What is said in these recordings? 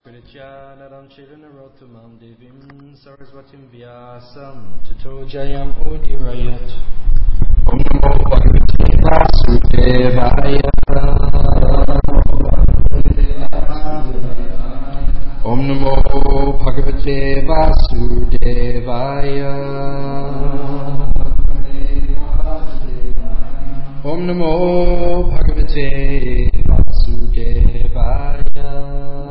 Naram Chiranarotamam Devim Saraswatim Vyasam Tato Jayam Udirayat Om Namo Bhagavate Vasudevaya Om Namo Bhagavate Vasudevaya Om Namo Bhagavate Vasudevaya.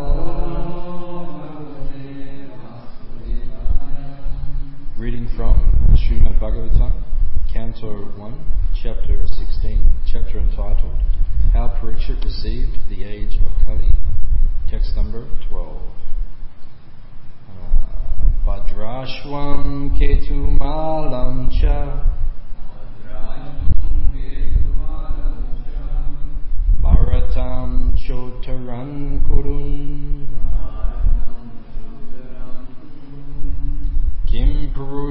Reading from Srimad Bhagavatam, Canto 1, Chapter 16, chapter entitled, How Parikshit Received the Age of Kali. Text number 12. Bhadrashvam ketumalam cha Bharatam chotaran kurun Kim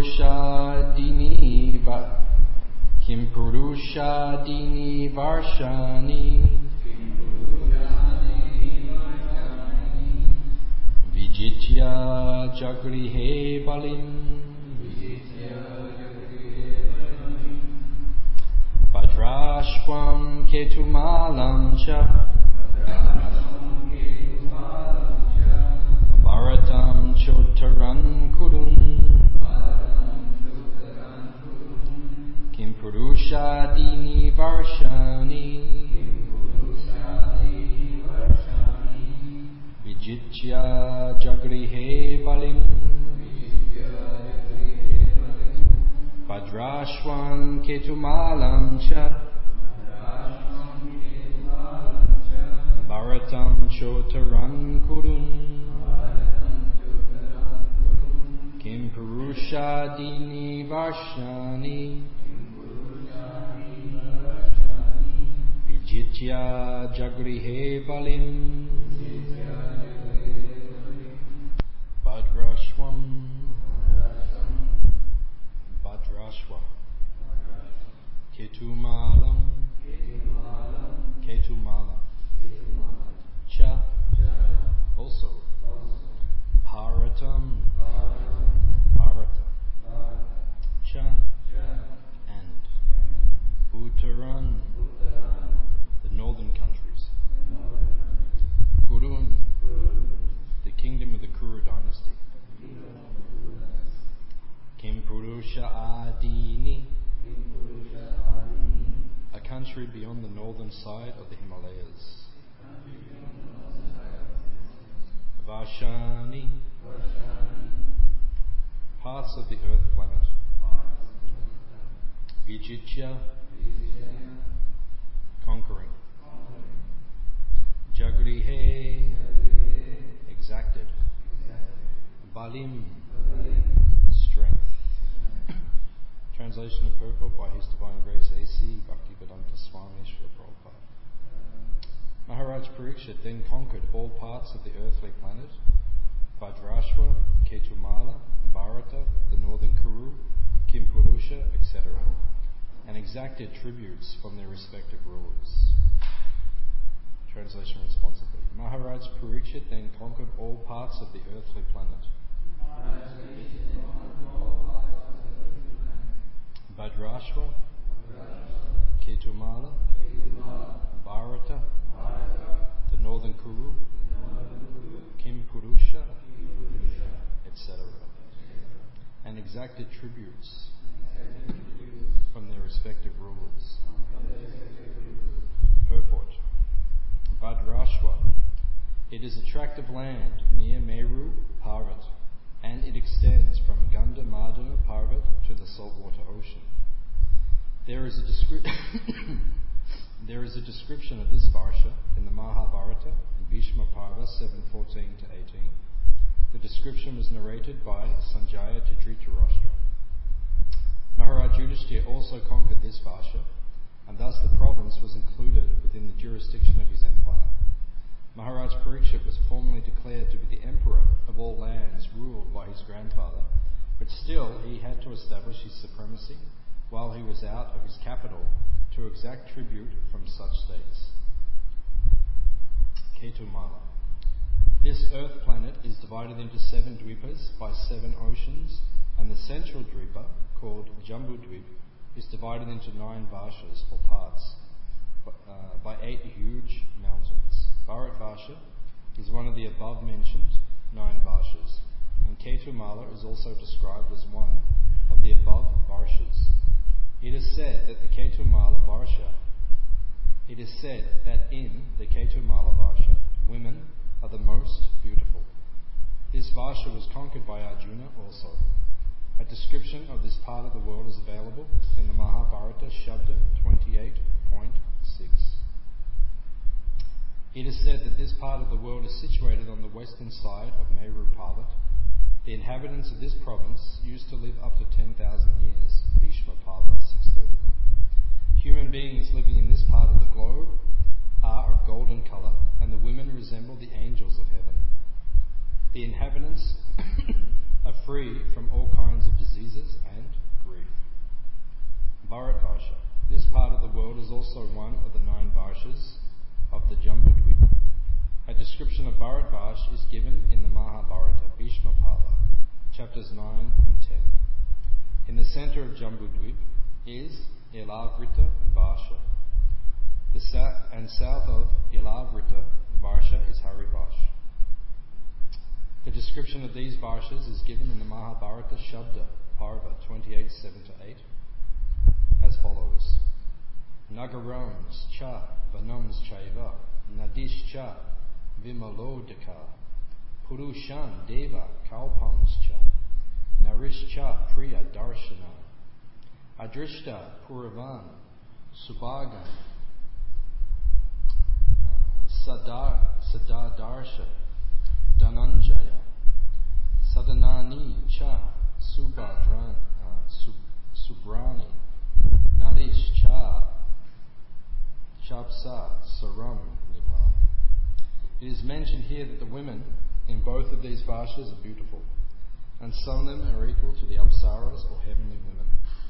Purushadini Varshani Vijitya Jagrihe Balim Bhadrashvam Ketumalam Cha Bharatam Chotaran Kurun Kim Purushadini Varshani Vijitya Jagrihe Balim Bhadrashvam Ketumalam Cha Bharatam Chotaran Kurun Kim Purushadini Varshani Vijitya Jagrihe Balim Bhadrashva Ketumalam Cha also Bharatam Bharata Cha and Uttaran the northern countries Kurun the kingdom of the Kuru dynasty Kim Purusha Adini a country beyond the northern side of the Himalayas Varshani parts of the earth planet Vijitya conquering Jagrihe exacted Balim strength. Translation and purport by His Divine Grace A.C. Bhaktivedanta Swami Srila Prabhupada. Maharaj Parikshit then conquered all parts of the earthly planet, Bhadrashva, Ketumala, Bharata, the northern Kuru, Kimpurusha, etc., and exacted tributes from their respective rulers. Translation responsibly. Maharaj Parikshit then conquered all parts of the earthly planet. Bhadrashva, Ketumala, Bharata, the northern Kuru, Kimpurusha, etc., and exacted tributes from their respective rulers. Purport. Bhadrashva. It is a tract of land near Meru Parvat, and it extends from Gandhamadana Parvat to the saltwater ocean. There is a description of this Varsha in the Mahabharata in Bhishma Parva 7:14 to 18. The description was narrated by Sanjaya to Dhritarashtra. Maharaj Yudhishthira also conquered this Varsha, and thus the province was included within the jurisdiction of his empire. Maharaj Parikshit was formally declared to be the emperor of all lands ruled by his grandfather, but still he had to establish his supremacy while he was out of his capital to exact tribute from such states. Ketumala. This earth planet is divided into 7 dvipas by 7 oceans, and the central dvipa, called Jambudvip, is divided into 9 varshas, or parts, by 8 huge mountains. Bharatvarsha is one of the above-mentioned 9 varshas, and Ketumala is also described as one of the above varshas. It is said that in the Ketumala Varsha, women are the most beautiful. This Varsha was conquered by Arjuna also. A description of this part of the world is available in the Mahabharata, Shabda 28.6. It is said that this part of the world is situated on the western side of Meru Parvat. The inhabitants of this province used to live up to 10,000 years. Bhishma Parvat 630. Human beings living in this part of the globe are of golden colour, and the women resemble the angels of heaven. The inhabitants are free from all kinds of diseases and grief. Bharatvarsha. This part of the world is also one of the 9 varshas of the Jambudvipa. A description of Bharatvarsha is given in the Mahabharata, Bhishma Parva, chapters 9 and 10. In the centre of Jambudvip is Ilavrita Varsha. And south of Ilavrita Varsha is Harivarsha. The description of these varshas is given in the Mahabharata, Shabda Parva 28:7-8, as follows: Nagarams cha vanams chaiva nadish cha vimalodika purushan deva kalpams cha narish cha priya darshana adrishta puravan subhaga sadadarsha Dhananjaya Sadanani Cha Subrani Narish Cha Chapsa Saram Nipa. It is mentioned here that the women in both of these varshas are beautiful, and some of them are equal to the Apsaras or heavenly women.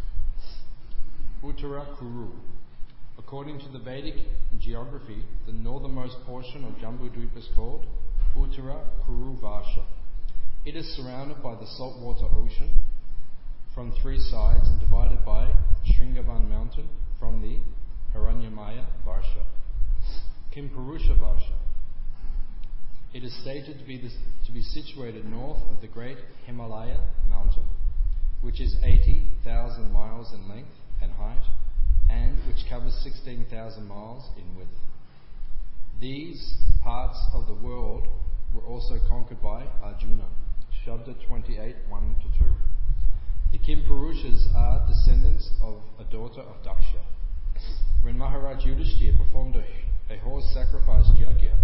Uttara Kuru. According to the Vedic geography, the northernmost portion of Jambudvipa is called Uttara Kuru Varsha. It is surrounded by the saltwater ocean from 3 sides and divided by Shringavan mountain from the Hiranyamaya Varsha. Kimpurusha Varsha. It is stated to be situated north of the great Himalaya mountain, which is 80,000 miles in length and height, and which covers 16,000 miles in width. These parts of the world were also conquered by Arjuna. Shabda 28:1-2. The Kimpurushas are descendants of a daughter of Daksha. When Maharaj Yudhishthira performed a horse sacrifice yajna,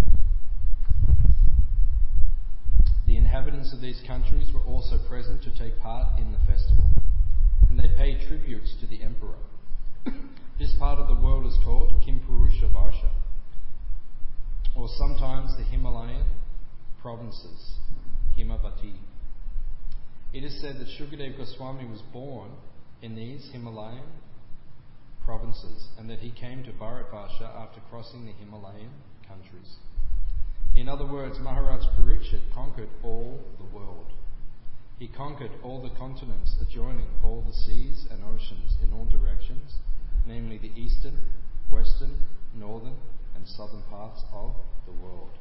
the inhabitants of these countries were also present to take part in the festival, and they paid tributes to the emperor. This part of the world is called Kimpurusha Varsha, or sometimes the Himalayan provinces, Himavati. It is said that Shukadeva Goswami was born in these Himalayan provinces, and that he came to Bharatvarsha after crossing the Himalayan countries. In other words, Maharaj Parikshit conquered all the world. He conquered all the continents adjoining all the seas and oceans in all directions, namely the eastern, western, northern and southern parts of the world.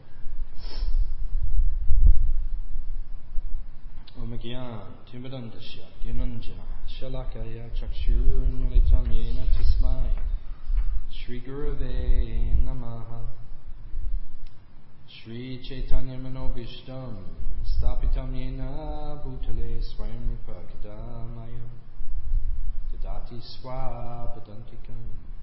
Omagyan Timidandasya Ginanjana Shalakaya Chakshurunmalitam Yena Tasmai Shri Gurave Namaha Shri Chaitanya Manobishtam Stapitam Yena Bhutale Swayam Rupa Kadamaya Dadati Swapadantikam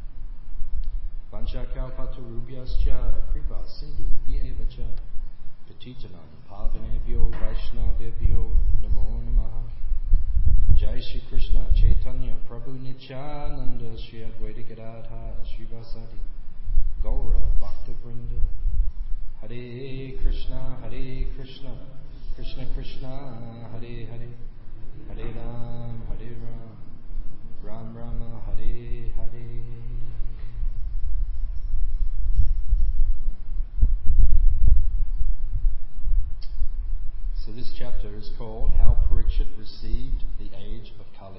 Vanchakalpatarubhyascha Kripa Sindhu Bhyevacha Patitanam Pavanebhyo Vaishnavebhyo Namo Namaha. Jai Shri Krishna Chaitanya Prabhu Nityananda Shri Advaita Gadadha Srivasadi Gaura Bhakta Vrinda. Hare Krishna Krishna Krishna Hare Hare, Hare Ram Ram Rama Hare Hare. chapter is called How Parikshit Received the Age of Kali.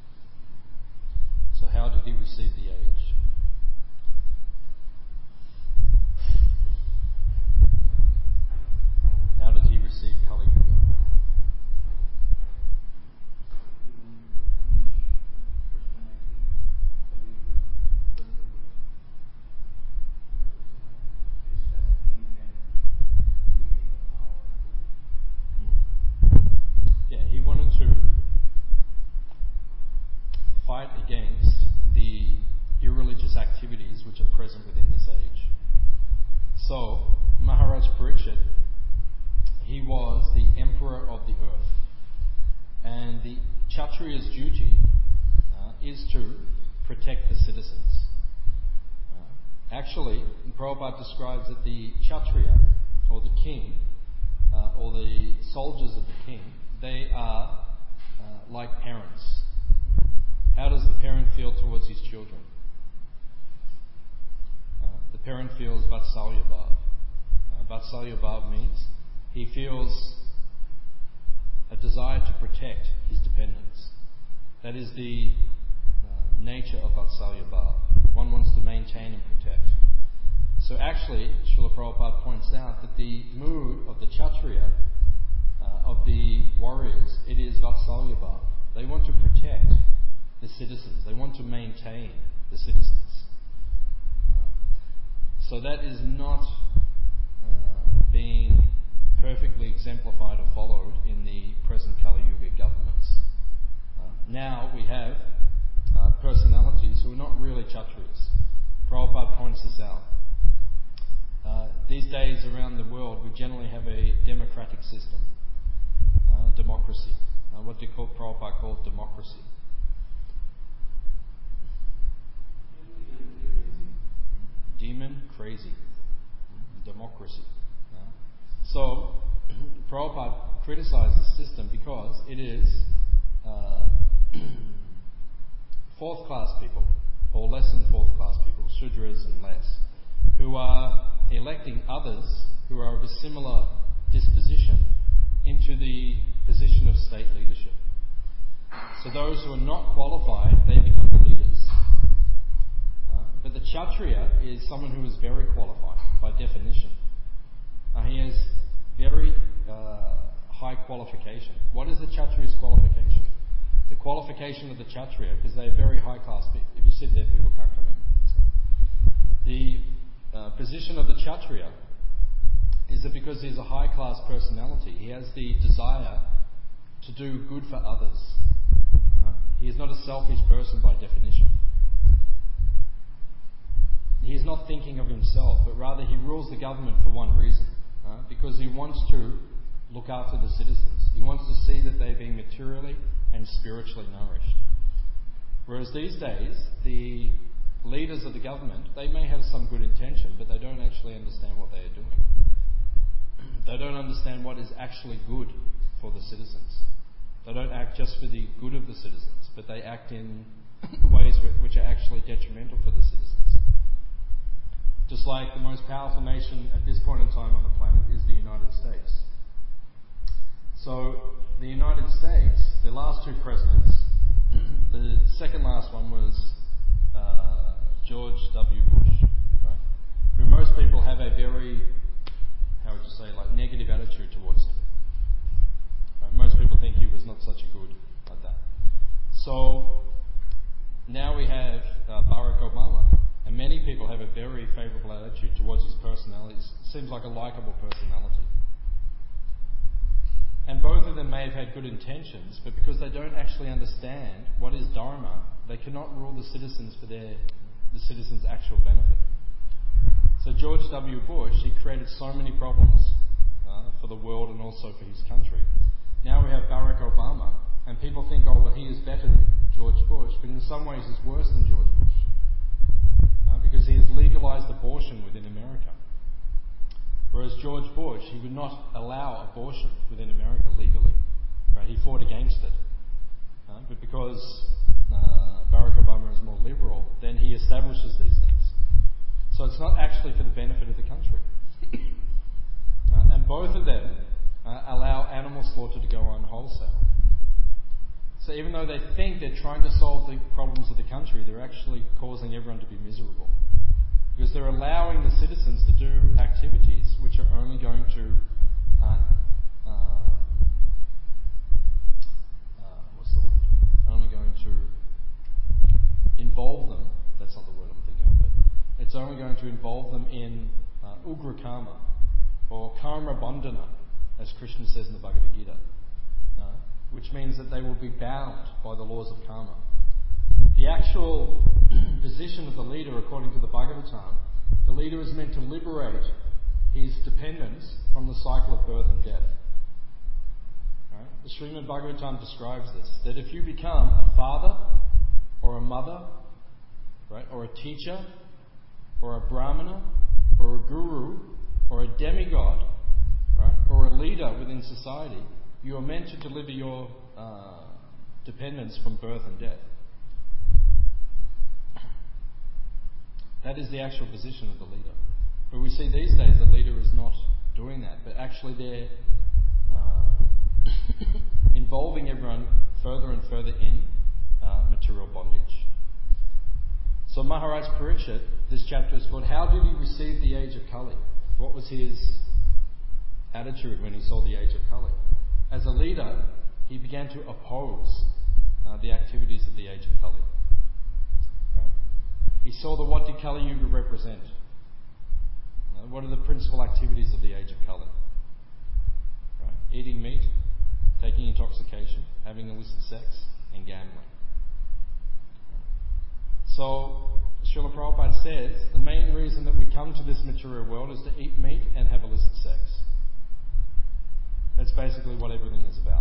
So how did he receive the age? How did he receive Kali Yuga? Yeah, he wanted to fight against the irreligious activities which are present within this age. So, Maharaj Parikshit, he was the emperor of the earth. And the Kshatriya's duty is to protect the citizens. Actually, Prabhupada describes that the Kshatriya, or the king, or the soldiers of the king, they are like parents. How does the parent feel towards his children? The parent feels Vatsalya Bhav. Vatsalya Bhav means he feels a desire to protect his dependents. That is the nature of Vatsalya Bhav. One wants to maintain and protect. So actually, Srila Prabhupada points out that the mood of the Kshatriya, of the warriors, it is Vatsalya Bhav. They want to protect the citizens. They want to maintain the citizens. So that is not being perfectly exemplified or followed in the present Kali Yuga governments. Now we have personalities who are not really Kshatriyas. Prabhupada points this out. These days around the world we generally have a democratic system, democracy. What do you call Prabhupada called democracy? Demon crazy. Democracy. So Prabhupada criticized the system because it is fourth class people, or less than fourth class people, Shudras and less, who are electing others who are of a similar disposition into the position of state leadership. So those who are not qualified, they become the leaders. But the Kshatriya is someone who is very qualified by definition. He has very high qualification. What is the Kshatriya's qualification? The qualification of the Kshatriya, because they are very high class people. If you sit there, people can't come in. So, the position of the Kshatriya is that because he's a high class personality, he has the desire to do good for others. He is not a selfish person by definition. He is not thinking of himself, but rather he rules the government for one reason, because he wants to look after the citizens. He wants to see that they're being materially and spiritually nourished. Whereas these days, the leaders of the government, they may have some good intention, but they don't actually understand what they are doing. They don't understand what is actually good for the citizens. They don't act just for the good of the citizens, but they act in ways which are actually detrimental for the citizens. Just like the most powerful nation at this point in time on the planet is the United States. So the United States, their last two presidents, the second last one was George W. Bush, right? Who most people have a very, how would you say, like negative attitude towards him. Right? Most people think he was not such a good like that. So now we have Barack Obama. And many people have a very favourable attitude towards his personality. It seems like a likeable personality. And both of them may have had good intentions, but because they don't actually understand what is Dharma, they cannot rule the citizens for the citizens' actual benefit. So George W. Bush, he created so many problems for the world and also for his country. Now we have Barack Obama, and people think, oh, well, he is better than George Bush, but in some ways he's worse than George Bush. Because he has legalized abortion within America. Whereas George Bush, he would not allow abortion within America legally. Right? He fought against it. But because Barack Obama is more liberal, then he establishes these things. So it's not actually for the benefit of the country. And both of them allow animal animal slaughter to go on wholesale. So even though they think they're trying to solve the problems of the country, they're actually causing everyone to be miserable. Because they're allowing the citizens to do activities which are only going to involve them. That's not the word I'm thinking of, but it's only going to involve them in ugra karma, or karma bandhana, as Krishna says in the Bhagavad Gita, which means that they will be bound by the laws of karma. The actual position of the leader, according to the Bhagavatam, the leader is meant to liberate his dependents from the cycle of birth and death. Right? The Srimad Bhagavatam describes this, that if you become a father or a mother, right, or a teacher, or a brahmana, or a guru, or a demigod, right, or a leader within society, you are meant to deliver your dependents from birth and death. That is the actual position of the leader. But we see these days the leader is not doing that, but actually they're involving everyone further and further in material bondage. So Maharaj Parikshit, this chapter is called, How Did He Receive the Age of Kali? What was his attitude when he saw the age of Kali? As a leader, he began to oppose the activities of the age of Kali. Right? He saw that what did Kali Yuga represent? What are the principal activities of the age of Kali? Right? Eating meat, taking intoxication, having illicit sex, and gambling. So, Srila Prabhupada says, the main reason that we come to this material world is to eat meat and have illicit sex. That's basically what everything is about.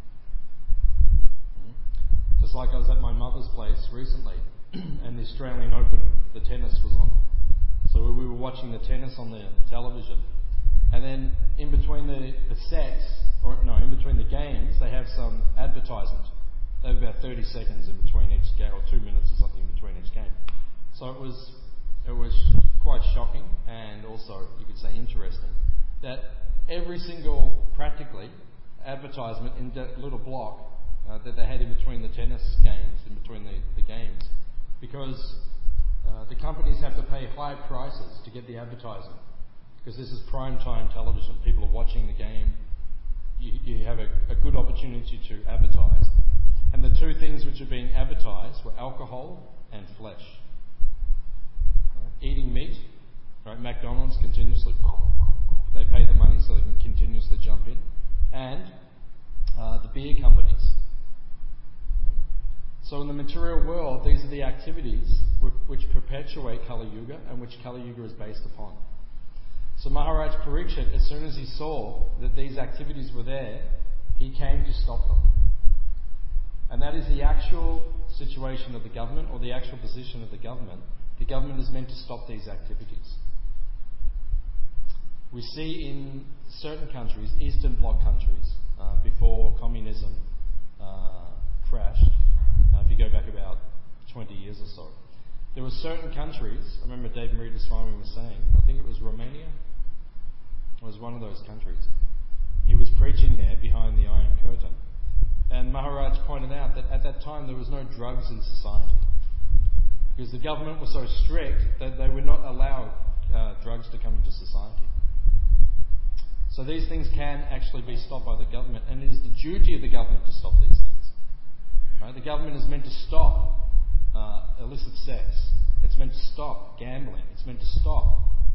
Just like I was at my mother's place recently, and the Australian Open, the tennis was on. So we were watching the tennis on the television. And then in between the between the games, they have some advertisement. They have about 30 seconds in between each game, or 2 minutes or something in between each game. So it was quite shocking, and also, you could say, interesting, that every single, practically, advertisement in that little block that they had in between the tennis games, in between the games, because the companies have to pay high prices to get the advertising, because this is prime time television. People are watching the game. You have a good opportunity to advertise. And the two things which are being advertised were alcohol and flesh. Right? Eating meat, right? McDonald's continuously, they pay the money so they can continuously jump in. And the beer companies. So in the material world, these are the activities which perpetuate Kali Yuga and which Kali Yuga is based upon. So Maharaj Parikshit, as soon as he saw that these activities were there, he came to stop them. And that is the actual situation of the government, or the actual position of the government. The government is meant to stop these activities. We see in certain countries, Eastern Bloc countries, before communism crashed, if you go back about 20 years or so, there were certain countries, I remember Dave Marita Swami was saying, I think it was Romania, it was one of those countries. He was preaching there behind the Iron Curtain. And Maharaj pointed out that at that time there was no drugs in society, because the government was so strict that they would not allow drugs to come into society. So these things can actually be stopped by the government, and it is the duty of the government to stop these things. Right? The government is meant to stop illicit sex. It's meant to stop gambling. It's meant to stop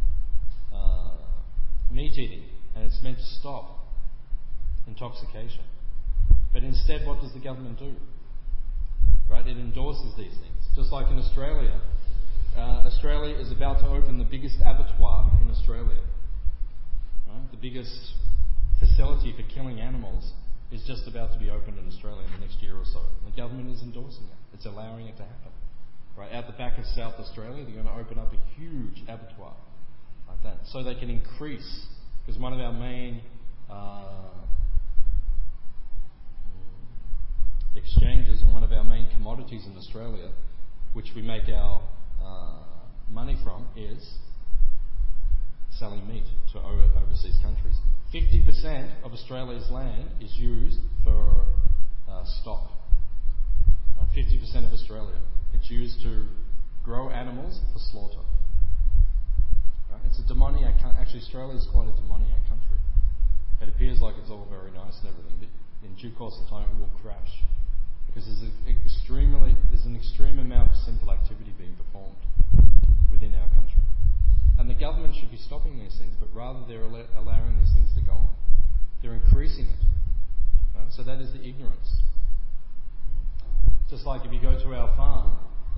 meat eating, and it's meant to stop intoxication. But instead, what does the government do? Right? It endorses these things. Just like in Australia, Australia is about to open the biggest abattoir in Australia. Right? The biggest facility for killing animals is just about to be opened in Australia in the next year or so. And the government is endorsing it. It's allowing it to happen. Right? Out the back of South Australia, they're going to open up a huge abattoir like that, so they can increase, because one of our main exchanges and one of our main commodities in Australia, which we make our money from, is selling meat to overseas countries. 50% of Australia's land is used for stock. 50% of Australia. It's used to grow animals for slaughter. Right? It's a demoniac country. Actually, Australia is quite a demoniac country. It appears like it's all very nice and everything, but in due course of time it will crash. Because there's an extreme amount of sinful activity being performed within our country. And the government should be stopping these things, but rather they're allowing these things to go on. They're increasing it. Right? So that is the ignorance. Just like if you go to our farm,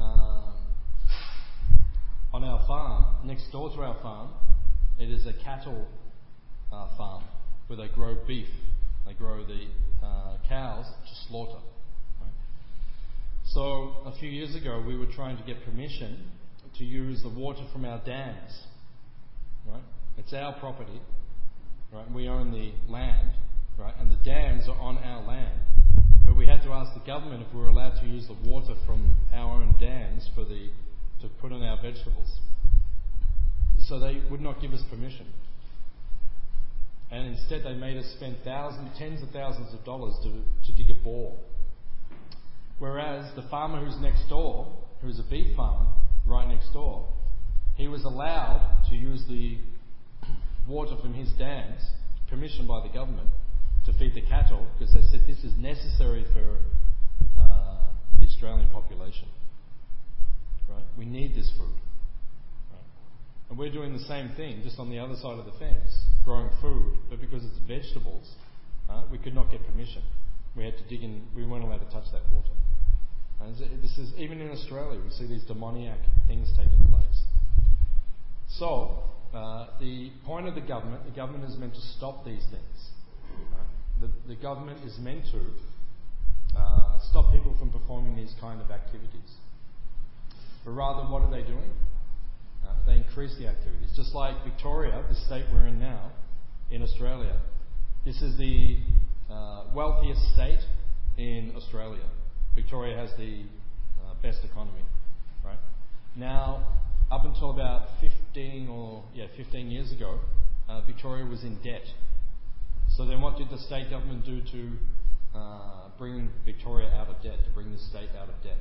on our farm, next door to our farm, it is a cattle farm where they grow beef. They grow the cows to slaughter. Right? So a few years ago, we were trying to get permission to use the water from our dams. Right? It's our property. Right? We own the land, right? And the dams are on our land. But we had to ask the government if we were allowed to use the water from our own dams to put on our vegetables. So they would not give us permission. And instead they made us spend tens of thousands of dollars to dig a bore. Whereas the farmer who's next door, who's a beef farmer, right next door, he was allowed to use the water from his dams, permission by the government, to feed the cattle, because they said this is necessary for the Australian population. Right? We need this food. Right? And we're doing the same thing, just on the other side of the fence, growing food, but because it's vegetables, we could not get permission. We had to dig in. We weren't allowed to touch that water. And this is even in Australia. We see these demoniac things taking place. So the point of the government is meant to stop these things. Right? The government is meant to stop people from performing these kind of activities. But rather, what are they doing? They increase the activities. Just like Victoria, the state we're in now, in Australia, this is the wealthiest state in Australia. Victoria has the best economy. Right? Now, up until about 15 years ago, Victoria was in debt. So then what did the state government do to bring Victoria out of debt, to bring the state out of debt?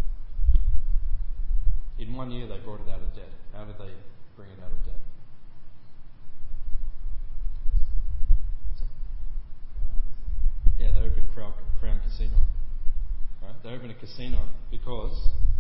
In 1 year they brought it out of debt. How did they bring it out of debt? Yeah, they opened Crown Casino. Right? They opened a casino because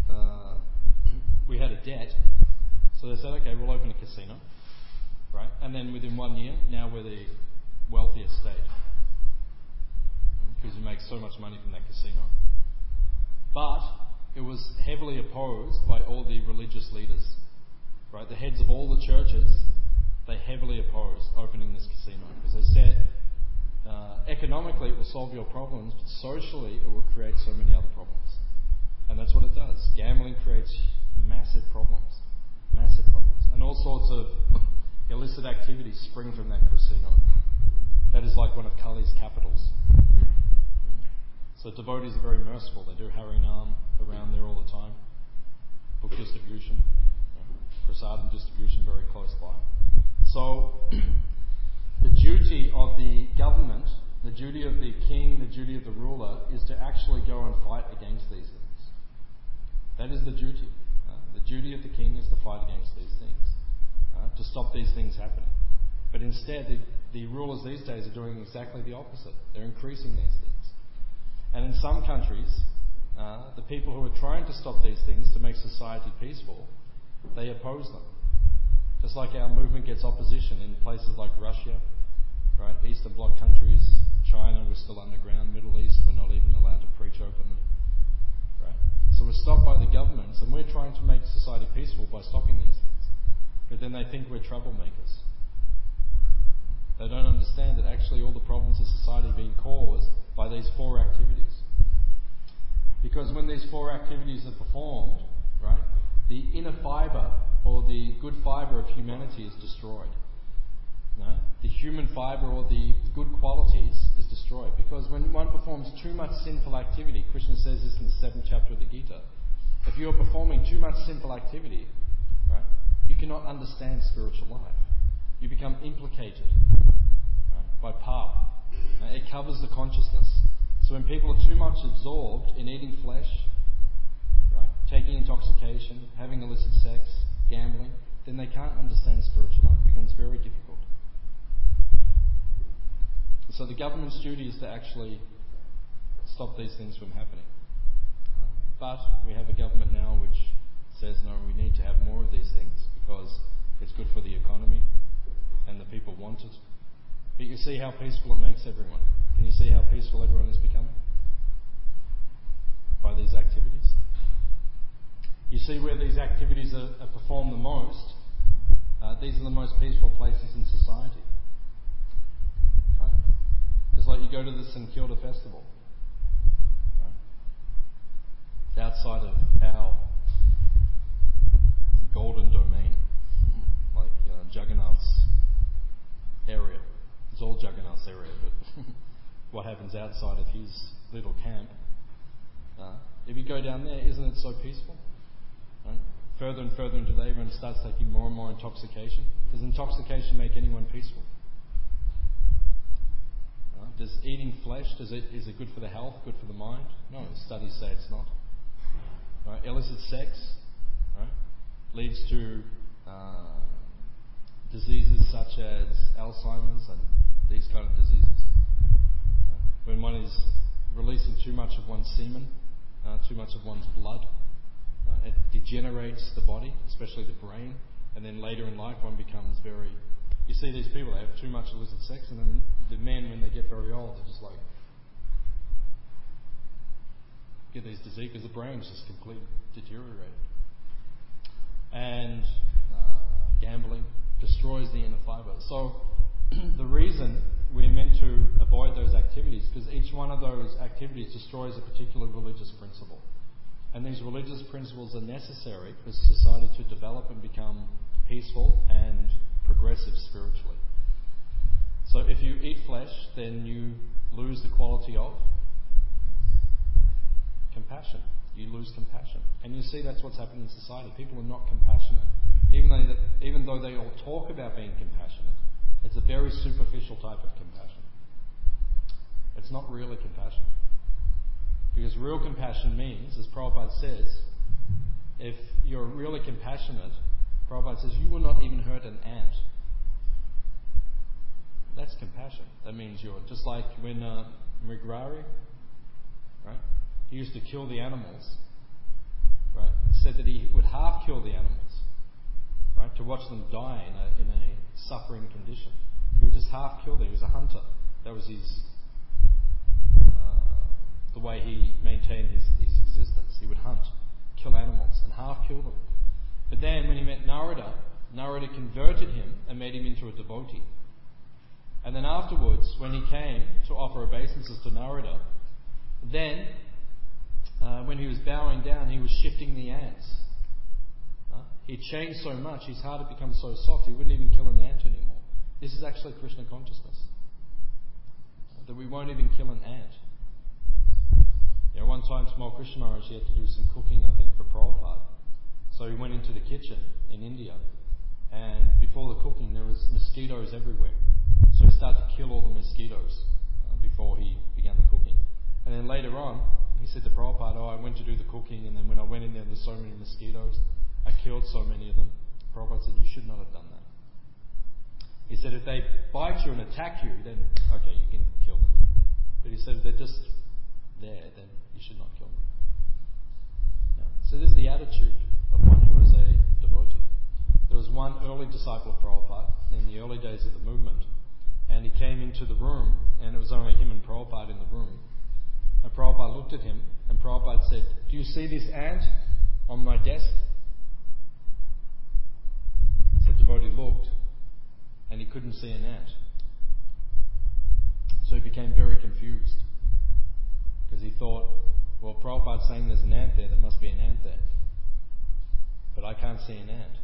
we had a debt. So they said, okay, we'll open a casino. Right? And then within 1 year, now we're the wealthiest state. Because we make so much money from that casino. But it was heavily opposed by all the religious leaders. Right? The heads of all the churches, they heavily opposed opening this casino. Because they said, economically it will solve your problems, but socially it will create so many other problems. And that's what it does. Gambling creates massive problems. Massive problems. And all sorts of illicit activities spring from that casino. That is like one of Kali's capitals. So devotees are very merciful. They do Harinam around there all the time. Book distribution. Prasadam distribution very close by. So the duty of the government, the duty of the king, the duty of the ruler is to actually go and fight against these things. That is the duty. The duty of the king is to fight against these things, to stop these things happening. But instead, the rulers these days are doing exactly the opposite. They're increasing these things. And in some countries, the people who are trying to stop these things to make society peaceful, they oppose them. Just like our movement gets opposition in places like Russia, right? Eastern Bloc countries, China, we're still underground. Middle East, we're not even allowed to preach openly. Right? So we're stopped by the governments, and we're trying to make society peaceful by stopping these things. But then they think we're troublemakers. They don't understand that actually all the problems of society are being caused by these four activities. Because when these four activities are performed, right, the inner fibre or the good fibre of humanity is destroyed. No? The human fibre or the good qualities is destroyed. Because when one performs too much sinful activity, Krishna says this in the 7th chapter of the Gita, if you are performing too much sinful activity, right, you cannot understand spiritual life. You become implicated. Right? by PARP. It covers the consciousness. So when people are too much absorbed in eating flesh, right, taking intoxication, having illicit sex, gambling, then they can't understand spiritual life. It becomes very difficult. So the government's duty is to actually stop these things from happening. But we have a government now which says, no, we need to have more of these things because it's good for the economy and the people want it. But you see how peaceful it makes everyone. Can you see how peaceful everyone is becoming? By these activities. You see where these activities are performed the most. These are the most peaceful places in society. Right? Just like you go to the St Kilda Festival. Right? It's outside of our golden domain. Like Jagannath's area. It's all Jagannath's area, but what happens outside of his little camp, if you go down there, isn't it so peaceful? Right? Further and further into the day, everyone starts taking more and more intoxication. Does intoxication make anyone peaceful? Does eating flesh, is it good for the health, good for the mind? No, studies say it's not. Right? Illicit sex, right, leads to diseases such as Alzheimer's and these kind of diseases. When one is releasing too much of one's semen, too much of one's blood, it degenerates the body, especially the brain, and then later in life one becomes very... You see these people, they have too much illicit sex, and then the men, when they get very old, they're just like... get these diseases because the brain's just completely deteriorated. And gambling destroys the inner fibre. So the reason we're meant to avoid those activities, because each one of those activities destroys a particular religious principle. And these religious principles are necessary for society to develop and become peaceful and progressive spiritually. So if you eat flesh, then you lose the quality of compassion. You lose compassion. And you see that's what's happening in society. People are not compassionate. Even though they all talk about being compassionate, it's a very superficial type of compassion. It's not really compassion. Because real compassion means, as Prabhupada says, if you're really compassionate, Prabhupada says, you will not even hurt an ant. That's compassion. That means you're just like when Mrigarari, right? He used to kill the animals, right? It said that he would half kill the animals, right? To watch them die in a suffering condition. He would just half kill them. He was a hunter. That was his the way he maintained his existence. He would hunt, kill animals, and half kill them. But then when he met Narada, Narada converted him and made him into a devotee. And then afterwards, when he came to offer obeisances to Narada, then when he was bowing down, he was shifting the ants. He changed so much, his heart had become so soft, he wouldn't even kill an ant anymore. This is actually Krishna consciousness. That we won't even kill an ant. One time, Tamal Krishna Maharaj, he had to do some cooking, I think, for Prabhupada. So he went into the kitchen in India, and before the cooking, there was mosquitoes everywhere. So he started to kill all the mosquitoes before he began the cooking. And then later on, he said to Prabhupada, I went to do the cooking, and then when I went in there was so many mosquitoes, I killed so many of them. Prabhupada said, you should not have done that. He said, if they bite you and attack you, then, okay, you can kill them. But he said, if they're just there, then you should not kill them. Yeah. So this is the attitude of one who is a devotee. There was one early disciple of Prabhupada in the early days of the movement, and he came into the room, and it was only him and Prabhupada in the room. And Prabhupada looked at him, and Prabhupada said, do you see this ant on my desk? So the devotee looked, and he couldn't see an ant. So he became very confused. Because he thought, well, Prabhupada's saying there's an ant there must be an ant there. But I can't see an ant.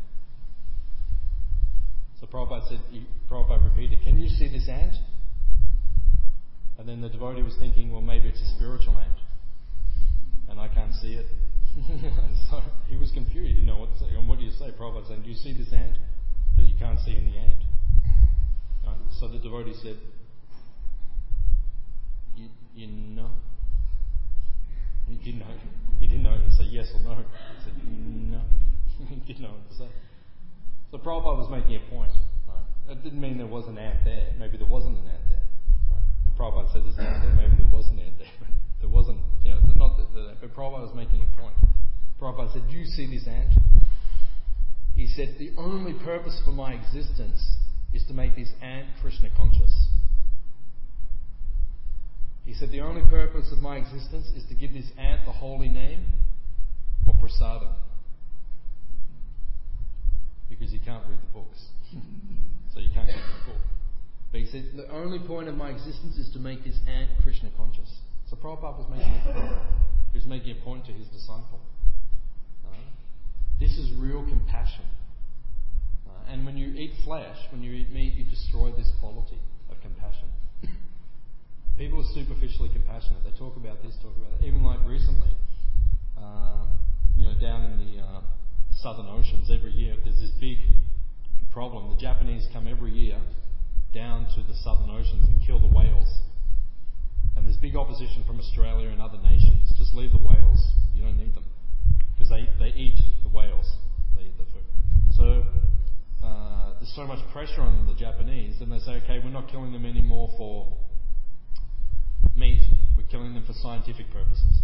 So Prabhupada repeated, can you see this ant? And then the devotee was thinking, well, maybe it's a spiritual ant. And I can't see it. So he was confused. He didn't know what to say. And what do you say? Prabhupada saying, do you see this ant? But you can't see in the ant. Right? So the devotee said, you know? He didn't know. He didn't know to say yes or no. He said, no. He didn't know what to say. So Prabhupada was making a point. Right? It didn't mean there was an ant there. Maybe there wasn't an ant there. Right? If Prabhupada said there's an ant there, maybe there was an ant there. But there wasn't, not that, but Prabhupada was making a point. Prabhupada said, do you see this ant? He said, the only purpose for my existence is to make this ant Krishna conscious. He said, the only purpose of my existence is to give this ant the holy name or prasadam. Because he can't read the books. So you can't get the book. But he said, the only point of my existence is to make this ant Krishna conscious. So Prabhupada was making a point. He was making a point to his disciple. This is real compassion. And when you eat flesh, when you eat meat, you destroy this quality of compassion. People are superficially compassionate. They talk about this, talk about that. Even like recently, down in the southern oceans every year, there's this big problem. The Japanese come every year down to the southern oceans and kill the whales. And there's big opposition from Australia and other nations. Just leave the whales. You don't need them. Because they eat the whales. They eat the food. So there's so much pressure on the Japanese, then they say, okay, we're not killing them anymore for meat, we're killing them for scientific purposes.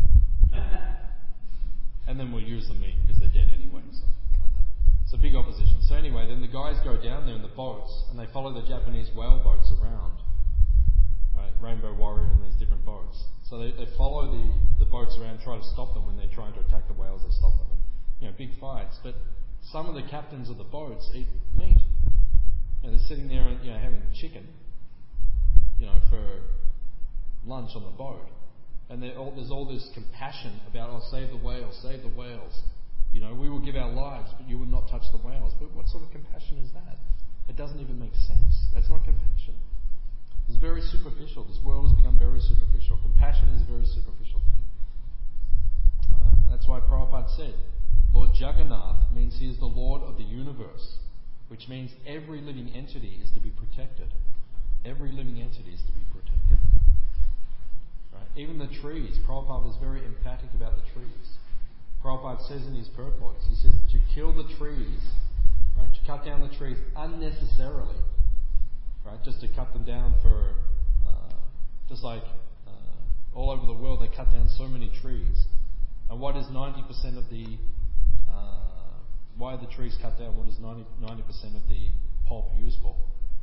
And then we'll use the meat because they're dead anyway. So like that. So big opposition. So anyway, then the guys go down there in the boats and they follow the Japanese whale boats around. Right? Rainbow Warrior and these different boats. So they follow the boats around, try to stop them when they're trying to attack the whales. They stop them. And, big fights. But some of the captains of the boats eat meat. They're sitting there and having chicken, for lunch on the boat. And there's all this compassion about, save the whales, save the whales. We will give our lives, but you would not touch the whales. But what sort of compassion is that? It doesn't even make sense. That's not compassion. It's very superficial. This world has become very superficial. Compassion is a very superficial thing. That's why Prabhupada said, Lord Jagannath means he is the Lord of the universe, which means every living entity is to be protected. Every living entity is to be protected. Right? Even the trees, Prabhupada was very emphatic about the trees. Prabhupada says in his purports, he said to kill the trees, right, to cut down the trees unnecessarily, right, just to cut them down for, just like all over the world they cut down so many trees. And what is 90% of the, why are the trees cut down? What is 90% of the pulp used for?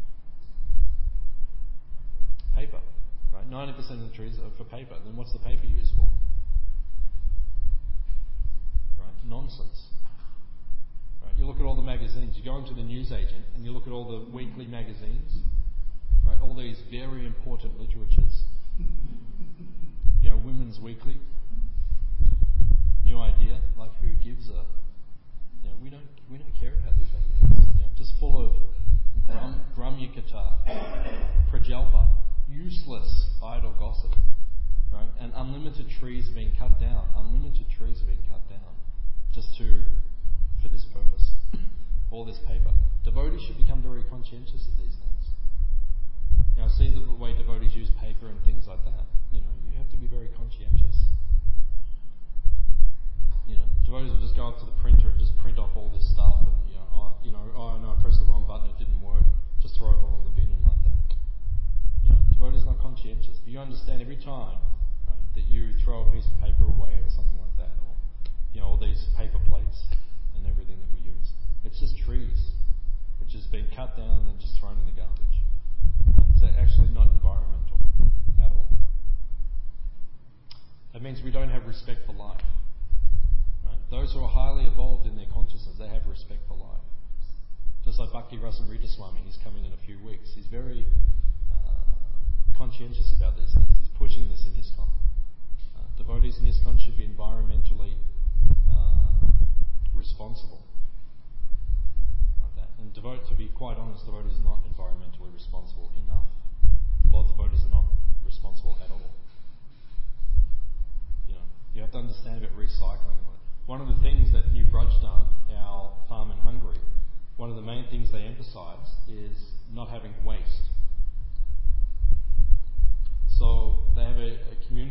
Paper. Right? 90% of the trees are for paper. Then what's the paper used for? Right? Nonsense. Right? You look at all the magazines. You go into the newsagent and you look at all the weekly magazines. Right? All these very important literatures. Women's Weekly. New Idea. Like, who gives a? We don't care about these magazines. Just full of Gramyakata, Prajalpa. Useless idle gossip, right? And unlimited trees are being cut down. Unlimited trees are being cut down just for this purpose. All this paper. Devotees should become very conscientious of these things. See the way devotees use paper and things like that. You have to be very conscientious. Devotees will just go up to the printer and just print off all this stuff, and I pressed the wrong button, it didn't work. Just throw it all in the bin and like that. Devotees are not conscientious. But you understand every time, right, that you throw a piece of paper away or something like that, or all these paper plates and everything that we use, it's just trees which has been cut down and then just thrown in the garbage. It's actually not environmental at all. That means we don't have respect for life. Right? Those who are highly evolved in their consciousness, they have respect for life. Just like Bhakti Rasamrita Swami, he's coming in a few weeks. He's very conscientious about these things. He's pushing this in ISKCON. Devotees in ISKCON should be environmentally responsible. Like that. And to be quite honest, devotees are not environmentally responsible enough. A lot of devotees are not responsible at all. You have to understand about recycling. One of the things that New Brajdan, our farm in Hungary, one of the main things they emphasize is not having waste. So they have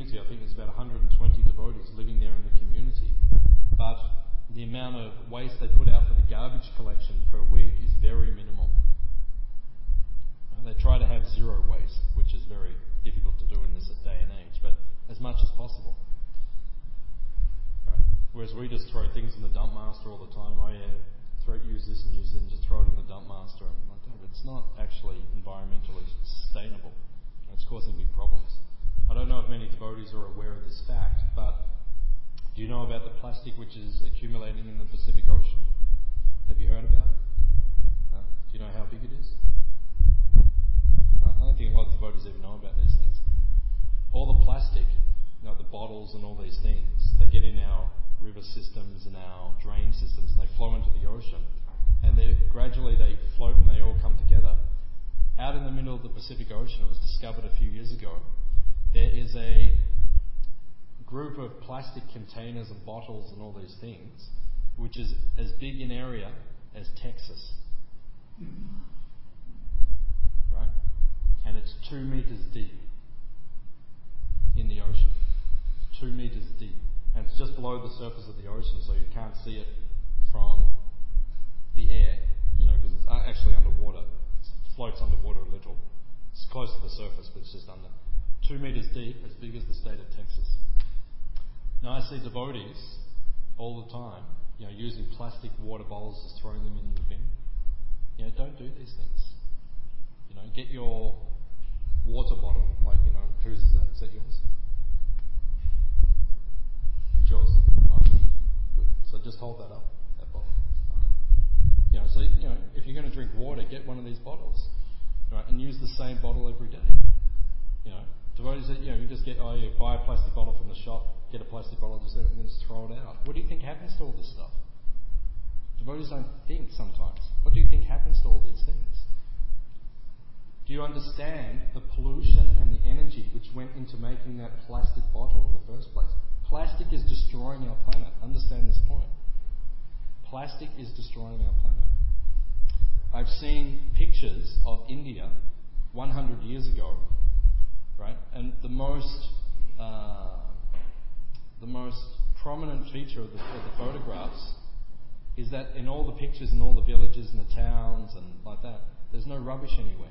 community. I think there's about 120 devotees living there in the community. But the amount of waste they put out for the garbage collection per week is very minimal. They try to have zero waste, which is very difficult to do in this day and age, but as much as possible. Right? Whereas we just throw things in the dump master all the time. Use this and use it and just throw it in the dump master. And like that. It's not actually environmentally sustainable. It's causing big problems. I don't know if many devotees are aware of this fact, but do you know about the plastic which is accumulating in the Pacific Ocean? Have you heard about it? Do you know how big it is? I don't think a lot of devotees even know about these things. All the plastic, the bottles and all these things, they get in our river systems and our drain systems, and they flow into the ocean, and gradually they float and they all come together. Out in the middle of the Pacific Ocean, it was discovered a few years ago, there is a group of plastic containers and bottles and all these things, which is as big in area as Texas. Right? And it's 2 meters deep in the ocean. 2 meters deep. And it's just below the surface of the ocean, so you can't see it from the air, because it's actually underwater. It floats underwater a little. It's close to the surface, but it's just under. 2 meters deep, as big as the state of Texas. Now I see devotees all the time, using plastic water bowls, just throwing them in the bin. Don't do these things. Get your water bottle, whose is that? Is that yours? It's yours. Oh, good. So just hold that up, that bottle. Okay. If you're going to drink water, get one of these bottles, right, and use the same bottle every day. Devotees, you just get, you buy a plastic bottle from the shop, get a plastic bottle, and just throw it out. What do you think happens to all this stuff? Devotees don't think sometimes. What do you think happens to all these things? Do you understand the pollution and the energy which went into making that plastic bottle in the first place? Plastic is destroying our planet. Understand this point. Plastic is destroying our planet. I've seen pictures of India 100 years ago, right? And the most prominent feature of the photographs is that in all the pictures in all the villages and the towns and like that, there's no rubbish anywhere.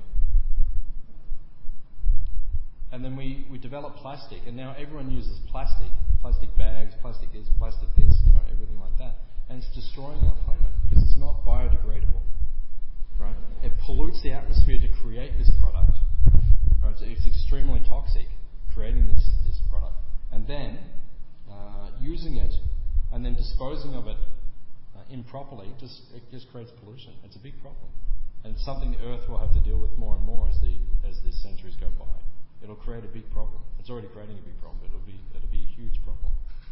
And then we develop plastic, and now everyone uses plastic bags, plastic this, everything like that. And it's destroying our planet because it's not biodegradable, right? It pollutes the atmosphere to create this product, right? So it's extremely toxic, creating this product. And then using it and then disposing of it improperly, it just creates pollution. It's a big problem. And it's something the Earth will have to deal with more and more as the centuries go by. It'll create a big problem. It's already creating a big problem. It'll be a huge problem.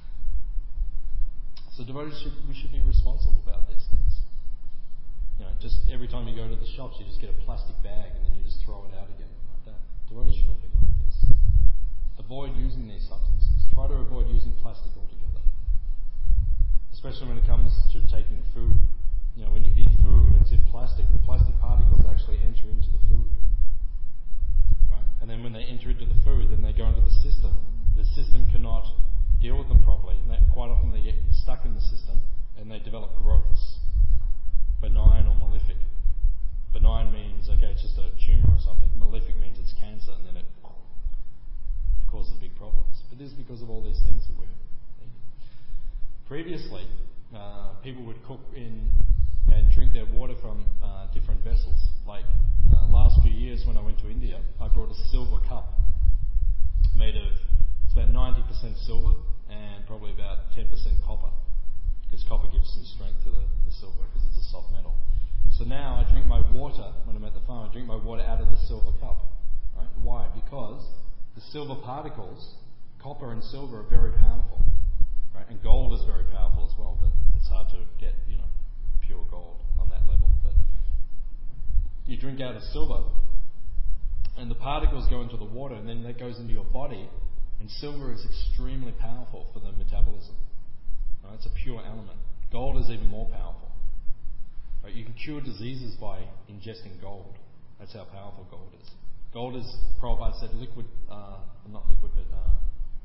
So devotees we should be responsible about these things. Just every time you go to the shops, you just get a plastic bag and then you just throw it out again like that. Devotees should not be like this. Avoid using these substances. Try to avoid using plastic altogether. Especially when it comes to taking food. When you eat food and it's in plastic, the plastic particles actually enter into the food. Right? And then when they enter into the food, then they go into the system. The system cannot deal with them properly, and quite often they get stuck in the system and they develop growths, benign or malefic. Benign means, it's just a tumour or something. Malefic means it's cancer, and then it causes big problems. But this is because of all these things that we're eating. Previously, people would cook in and drink their water from different vessels. Last few years when I went to India, I brought a silver cup made of, it's about 90% silver and probably about 10% copper, because copper gives some strength to the silver because it's a soft metal. So now I drink my water, when I'm at the farm, I drink my water out of the silver cup. Right? Why? Because the silver particles, copper and silver, are very powerful. Right? And gold is very powerful as well, but it's hard to get, pure gold on that level. But you drink out of silver, and the particles go into the water, and then that goes into your body, and silver is extremely powerful for the metabolism. Right? It's a pure element. Gold is even more powerful. Right? You can cure diseases by ingesting gold. That's how powerful gold is. Gold is, Prabhupada said, liquid, not liquid, but it's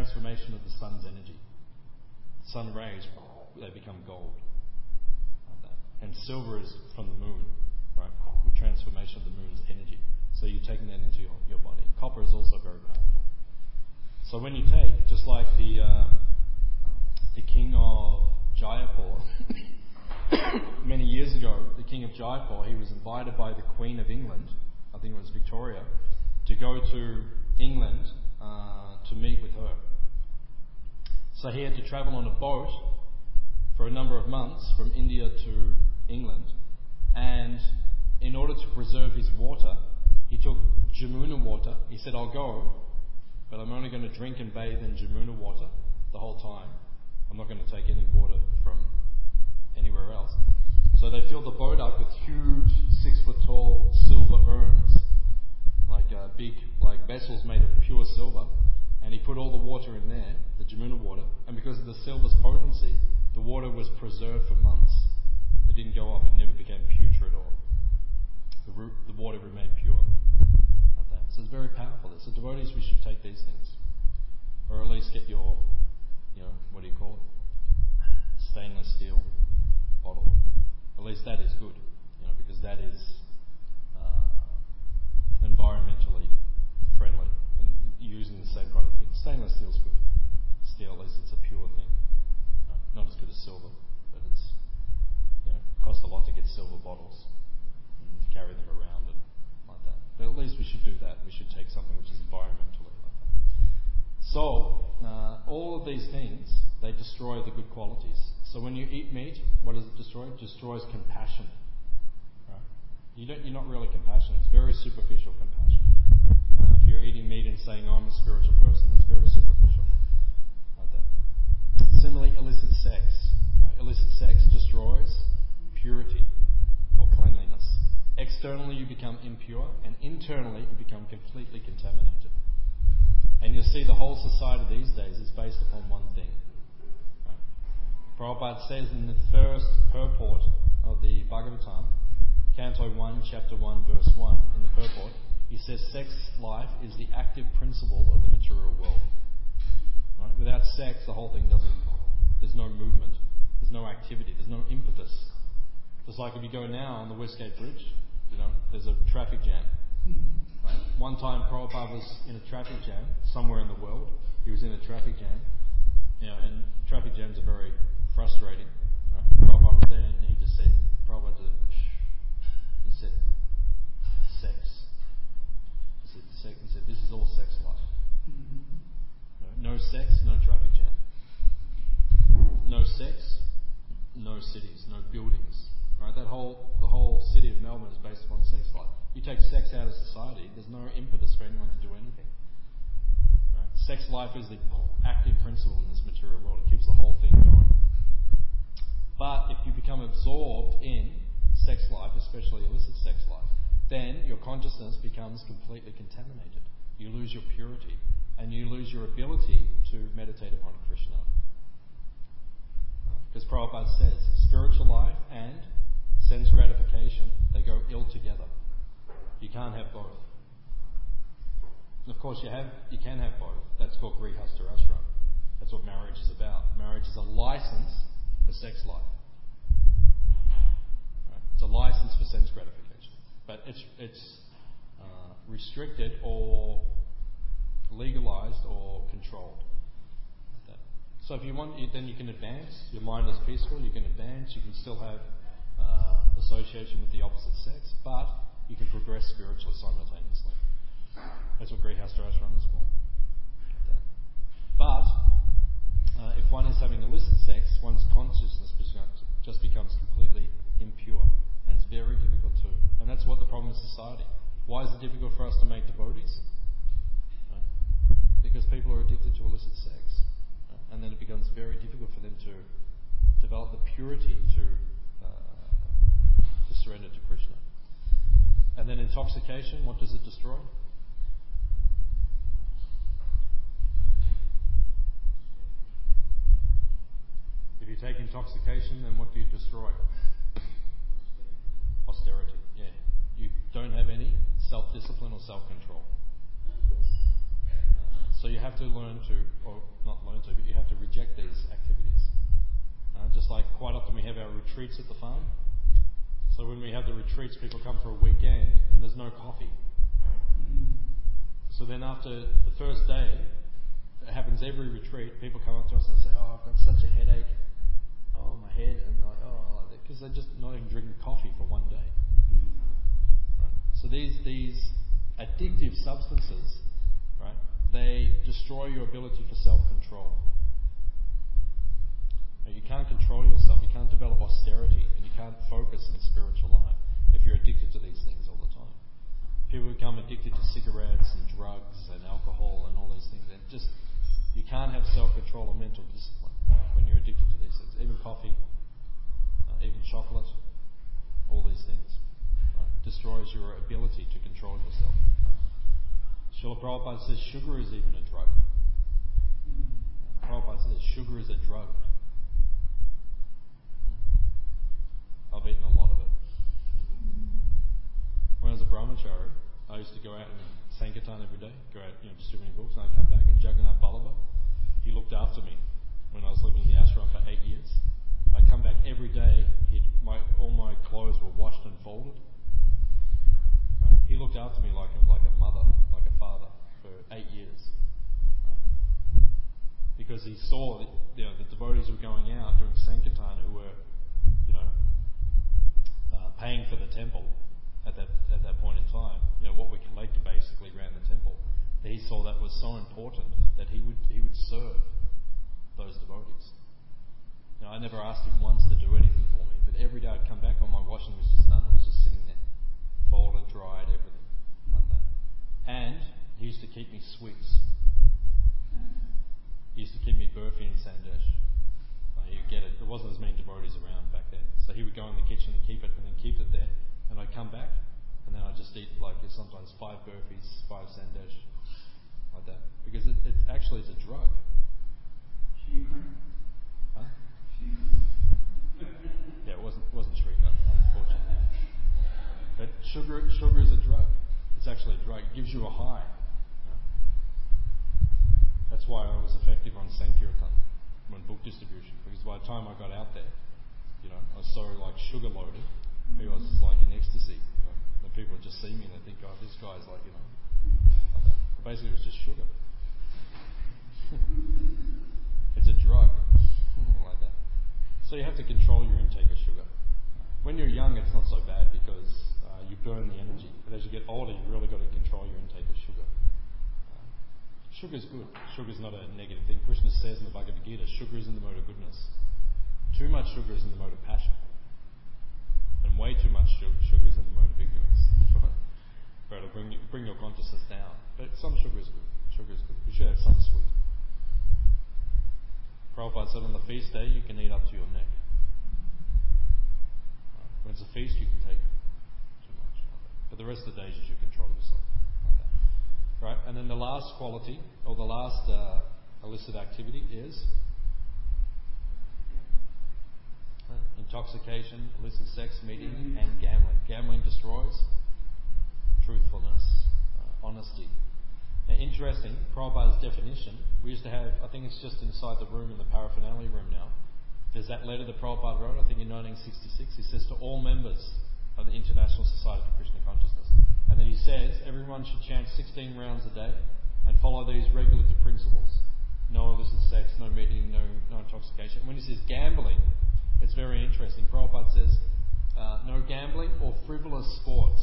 transformation of the sun's energy. Sun rays, they become gold. Like that. And silver is from the moon, right? The transformation of the moon's energy. So you're taking that into your body. Copper is also very powerful. So when you take, just like the king of Jaipur, many years ago, the king of Jaipur, he was invited by the Queen of England, I think it was Victoria, to go to England to meet with her. So he had to travel on a boat for a number of months from India to England, and in order to preserve his water, he took Jamuna water. He said, I'll go, but I'm only going to drink and bathe in Jamuna water the whole time. I'm not going to take any water from anywhere else. So they filled the boat up with huge 6-foot-tall silver urns, like big vessels made of pure silver, and he put all the water in there, the Jamuna water, and because of the silver's potency, the water was preserved for months. It didn't go up, it never became putrid, or the water remained pure. Like that. So it's very powerful. So devotees, we should take these things, or at least get your, what do you call it? Stainless steel bottle. At least that is good, because that is environmentally friendly and using the same product. Stainless steel is good. Steel, at least it's a pure thing. Not as good as silver, but it's costs a lot to get silver bottles and to carry them around and like that. But at least we should do that. We should take something which is environmentally like that. So all of these things, they destroy the good qualities. So when you eat meat, what does it destroy? It destroys compassion. Right? You're not really compassionate. It's very superficial compassion. If you're eating meat and saying, I'm a spiritual person, that's very superficial. Like that. Similarly, illicit sex. Right? Illicit sex destroys purity or cleanliness. Externally, you become impure, and internally, you become completely contaminated. And you'll see the whole society these days is based upon one thing. Right? Prabhupada says in the first purport of the Bhagavatam, Canto 1, Chapter 1, Verse 1, in the purport, he says sex life is the active principle of the material world. Right? Without sex, the whole thing there's no movement, there's no activity, there's no impetus. Just like if you go now on the Westgate Bridge, there's a traffic jam. Right? One time Prabhupada was in a traffic jam somewhere in the world. He was in a traffic jam, and traffic jams are very frustrating. Right? Prabhupada was there, and he just said, Prabhupada did, he said, sex. He said, this is all sex life. No sex, no traffic jam. No sex, no cities, no buildings. Right? The whole city of Melbourne is based upon sex life. You take sex out of society, there's no impetus for anyone to do anything. Right? Sex life is the active principle in this material world. It keeps the whole thing going. But if you become absorbed in sex life, especially illicit sex life, then your consciousness becomes completely contaminated. You lose your purity, and you lose your ability to meditate upon Krishna. Because Prabhupada says, spiritual life and sense gratification, they go ill together. You can't have both. And of course, you can have both. That's called Grihastha Ashram. That's what marriage is about. Marriage is a license for sex life. Right? It's a license for sense gratification, but it's restricted or legalized or controlled. Like that. So if you want, then you can advance. Your mind is peaceful. You can advance. You can still have association with the opposite sex, but you can progress spiritually simultaneously. That's what Grihastha Ashram is for. Like that. But if one is having illicit sex, one's consciousness just becomes completely impure, and it's very difficult to. And that's what the problem in society. Why is it difficult for us to make devotees? Right? Because people are addicted to illicit sex, right? And then it becomes very difficult for them to develop the purity to surrender to Krishna. And then intoxication, what does it destroy? If you take intoxication, then what do you destroy? Austerity. Yeah. You don't have any self-discipline or self-control. So you have to learn to, or not learn to, but you have to reject these activities. Just like quite often we have our retreats at the farm. So when we have the retreats, people come for a weekend and there's no coffee. So then after the first day, it happens every retreat, people come up to us and say, "Oh, I've got such a headache. Oh, my head." And they're like, "Oh," because they're just not even drinking coffee for one day. Right? So these addictive substances, right, they destroy your ability for self-control. You can't control yourself, you can't develop austerity, and you can't focus in spiritual life if you're addicted to these things all the time. People become addicted to cigarettes and drugs and alcohol and all these things. And you can't have self-control or mental discipline when you're addicted to these things. Even coffee, even chocolate, all these things, right, destroys your ability to control yourself. Srila Prabhupada says sugar is even a drug. Prabhupada says sugar is a drug. I've eaten a lot of it. When I was a brahmachari, I used to go out and Sankirtan every day, go out distributing books, and I'd come back and Jagannath Ballabha, he looked after me when I was living in the ashram for 8 years. I'd come back every day, all my clothes were washed and folded. Right? He looked after me like a mother, like a father, for 8 years. Right? Because he saw that the devotees were going out doing Sankirtan who were paying for the temple at that point in time, what we collected basically around the temple. He saw that was so important that he would serve those devotees. I never asked him once to do anything for me, but every day I'd come back, on my washing was just done, it was just sitting there, folded, dried, everything like that. And he used to keep me sweets. He used to keep me burfi and sandesh. You'd get it. There wasn't as many devotees around back then. So he would go in the kitchen and keep it there. And I'd come back, and then I'd just eat sometimes 5 burfis, 5 sandesh, like that. Because it's a drug. Huh? Yeah, it wasn't Shrika, unfortunately. But sugar is a drug. It's actually a drug. It gives you a high. That's why I was effective on Sankirtan, on book distribution, because by the time I got out there, I was so sugar loaded, people was just like in ecstasy. And people would just see me and they think, "Oh, this guy's like that." But basically, it was just sugar. It's a drug, like that. So you have to control your intake of sugar. When you're young, it's not so bad because you burn the energy. But as you get older, you've really got to control your intake of sugar. Sugar is good. Sugar is not a negative thing. Krishna says in the Bhagavad Gita, sugar is in the mode of goodness. Too much sugar is in the mode of passion. And way too much sugar is in the mode of ignorance. Where it'll bring your consciousness down. But some sugar is good. Sugar is good. You should have some sweet. Prabhupada said on the feast day, you can eat up to your neck. When it's a feast, you can take too much. But the rest of the days, you should control yourself. Right, and then the last quality, or the last illicit activity is intoxication, illicit sex, meeting, and gambling. Gambling destroys truthfulness, honesty. Now, interesting, Prabhupada's definition, we used to have, I think it's just inside the room in the paraphernalia room now, there's that letter that Prabhupada wrote, I think in 1966, he says to all members of the International Society for Krishna Consciousness. And then he says, everyone should chant 16 rounds a day and follow these regulative principles. No illicit sex, no meeting, no intoxication. When he says gambling, it's very interesting. Prabhupada says, no gambling or frivolous sports.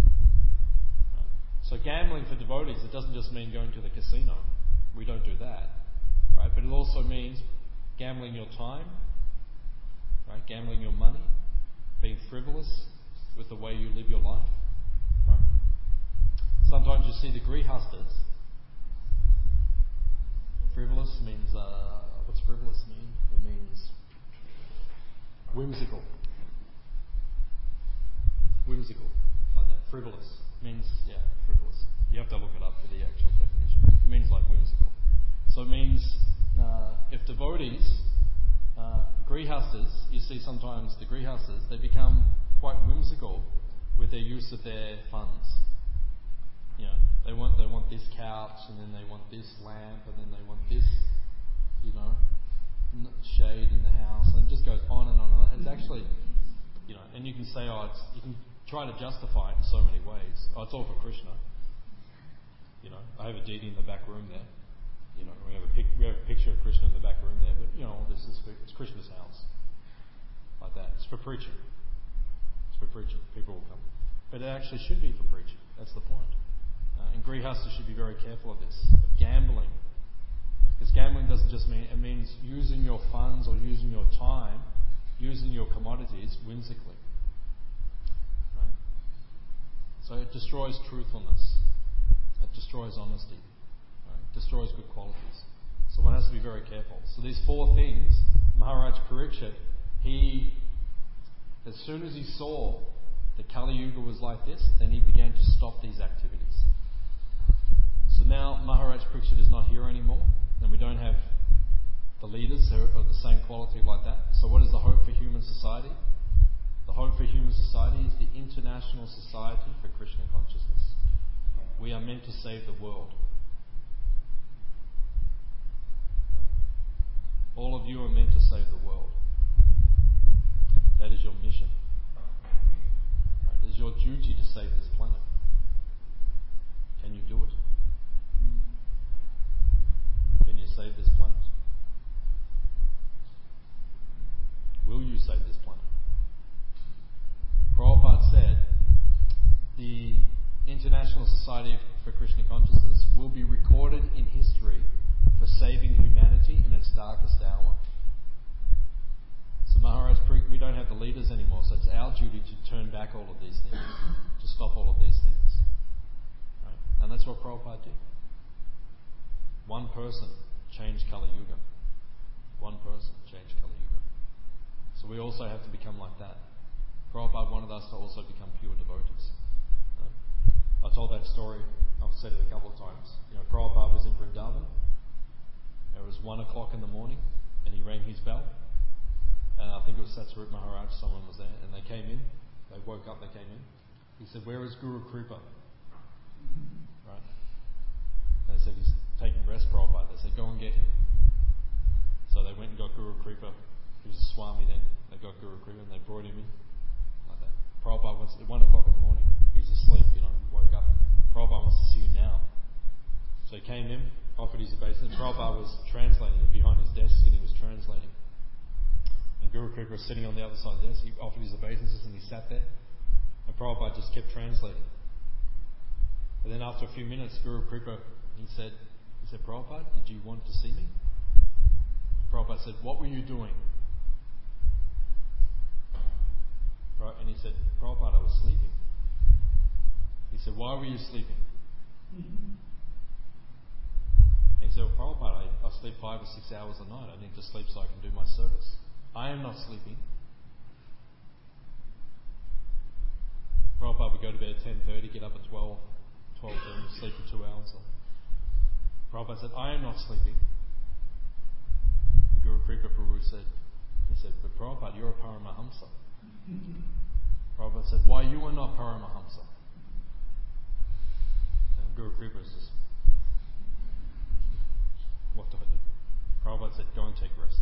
So gambling for devotees, it doesn't just mean going to the casino. We don't do that. Right? But it also means gambling your time, right? Gambling your money, being frivolous with the way you live your life. Right? Sometimes you see the grihastas. Frivolous means, what's frivolous mean? It means whimsical. Whimsical, like that. Frivolous means, frivolous. You have to look it up for the actual definition. It means like whimsical. So it means if devotees, grihastas, you see sometimes the grihastas, they become quite whimsical with their use of their funds. they want this couch, and then they want this lamp, and then they want this, shade in the house, and it just goes on and on and on. It's actually, and you can say, you can try to justify it in so many ways. It's all for Krishna. I have a deity in the back room there. We have a picture of Krishna in the back room there, but all this is it's Krishna's house, like that. It's for preaching. It's for preaching. People will come, but it actually should be for preaching. That's the point. And Grihasta should be very careful of this, of gambling, because gambling doesn't just mean, it means using your funds or using your time, using your commodities whimsically. Right? So it destroys truthfulness. It destroys honesty. Right? It destroys good qualities. So one has to be very careful. So these four things, Maharaj Parikshit, as soon as he saw that Kali Yuga was like this, then he began to stop these activities. So now Maharaj Parikshit is not here anymore, and we don't have the leaders who are the same quality like that. So what is the hope for human society? The hope for human society is the International Society for Krishna Consciousness. We are meant to save the world. All of you are meant to save the world. That is your mission. It is your duty to save this planet. Can you do it? Can you save this planet? Will you save this planet? Prabhupada said the International Society for Krishna Consciousness will be recorded in history for saving humanity in its darkest hour. So Maharaj, we don't have the leaders anymore, so it's our duty to turn back all of these things, to stop all of these things. Right? And that's what Prabhupada did. One person changed Kali Yuga. One person changed Kali Yuga. So we also have to become like that. Prabhupada wanted us to also become pure devotees. I told that story, I've said it a couple of times. Prabhupada was in Vrindavan. It was 1 o'clock in the morning, and he rang his bell. And I think it was Satsvarup Maharaj, someone was there, and they came in. They woke up, they came in. He said, "Where is Guru Kripa?" Right? They said, "He's taking rest, Prabhupada." They said, "Go and get him." So they went and got Guru Kripa. He was a Swami then. They got Guru Kripa and they brought him in. Like that. Prabhupada was at 1 o'clock in the morning. He was asleep, woke up. Prabhupada wants to see you now. So he came in, offered his obeisance. Prabhupada was translating it behind his desk, and he was translating. And Guru Kripa was sitting on the other side of the desk. He offered his obeisances and he sat there. And Prabhupada just kept translating. And then after a few minutes, Guru Kripa, he said, "Prabhupada, did you want to see me?" Prabhupada said, "What were you doing?" And he said, "Prabhupada, I was sleeping." He said, "Why were you sleeping?" And he said, "Well, Prabhupada, I sleep 5 or 6 hours a night. I need to sleep so I can do my service. I am not sleeping." Prabhupada would go to bed at 10:30, get up at 12:30, sleep for 2 hours. Prabhupada said, "I am not sleeping." And Guru Kripa Prabhu said, "But Prabhupada, you're a Paramahamsa." Prabhupada said, "Why you are not Paramahamsa?" And Guru Kripa was just, "What do I do?" Prabhupada said, "Go and take rest.